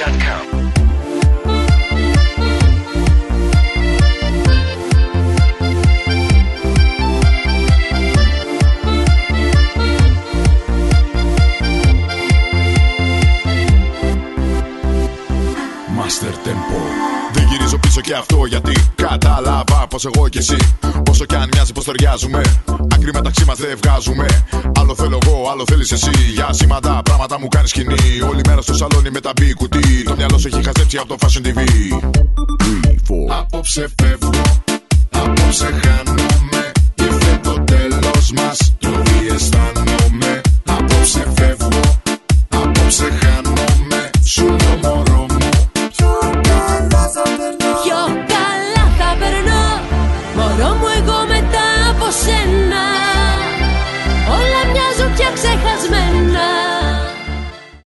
mastertempo.com. Master Tempo. Δεν γυρίζω πίσω και αυτό γιατί κατάλαβα πως εγώ και εσύ, όσο κι αν μοιάζει πως ταιριάζουμε, άκρη μεταξύ μας δεν βγάζουμε. Άλλο θέλω εγώ, άλλο θέλεις εσύ. Για σήματα πράγματα μου κάνεις σκηνή. Όλη μέρα στο σαλόνι με τα μπι κουτί. Το μυαλό σου έχει χαζέψει από το Fashion TV. 3, 4. Απόψε φεύγω, απόψε χάνομαι. Ήρθε το τέλος μας. Το τι αισθάνομαι.